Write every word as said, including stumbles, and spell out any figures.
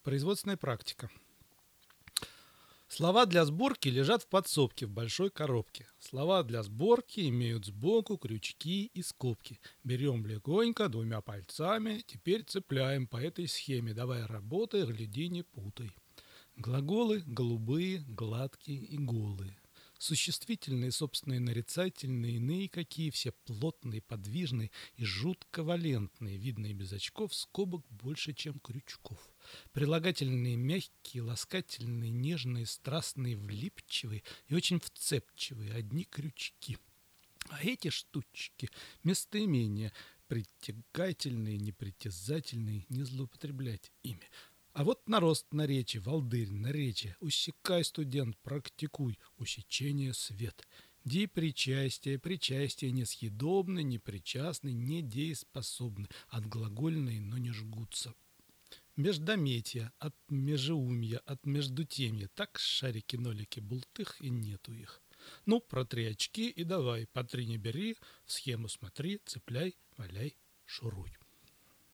Производственная практика. Слова для сборки лежат в подсобке в большой коробке. Слова для сборки имеют сбоку крючки и скобки. Берем легонько двумя пальцами, теперь цепляем по этой схеме. Давай работай, гляди, не путай. Глаголы голубые, гладкие и голые. Существительные, собственные, нарицательные, иные какие, все плотные, подвижные и жутко валентные, видные без очков, скобок больше, чем крючков. Прилагательные мягкие, ласкательные, нежные, страстные, влипчивые и очень вцепчивые, одни крючки. А эти штучки местоимения притягательные, непритязательные, не злоупотреблять ими. А вот нарост наречия, волдырь, наречие, усекай, студент, практикуй, усечение, свет. Дипричастие, причастие несъедобны, непричастны, недееспособны, отглагольные, но не жгутся. Междометия, от межеумья, от междутемья, так шарики-нолики, бултых и нету их. Ну, протри очки и давай, по три не бери, в схему смотри, цепляй, валяй, шуруй.